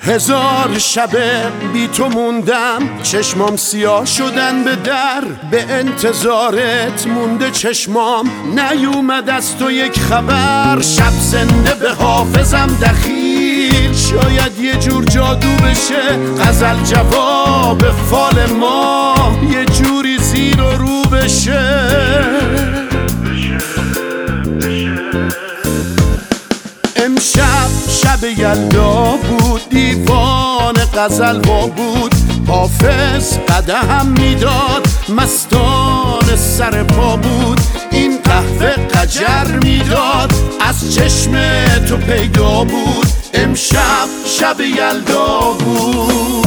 1000 شب بی تو موندم، چشمام سیاه شدن به در. به انتظارت مونده چشمام، نیومد از تو یک خبر. شب زنده به حافظم دخیل، شاید یه جور جادو بشه. غزل جواب فال ما یه جوری زیر و رو بشه. امشب شب یلدا بود، دیوان غزل وا بود. حافظ قدم میداد، مستان سر پا بود. این قهوه قجر میداد، از چشم تو پیدا بود. امشب شب یلدا بود.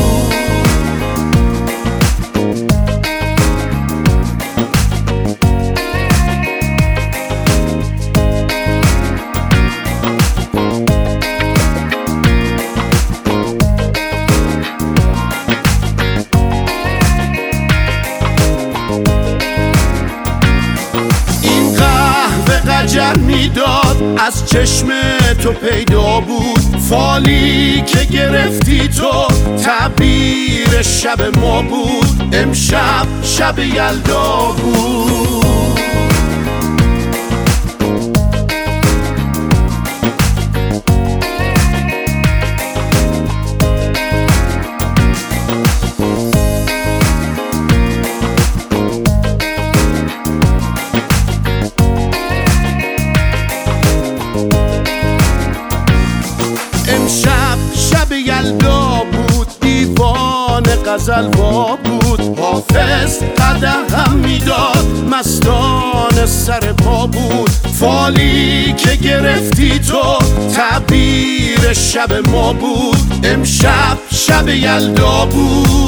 قجر میداد، از چشم تو پیدا بود. فالی که گرفتی تو تعبیر شب ما بود. امشب شب یلدا بود. شب یلدا بود، دیوان غزل وا بود. حافظ قدم میداد، مستان سر پا بود. فالی که گرفتی تو تعبیر شب ما بود. امشب شب یلدا بود.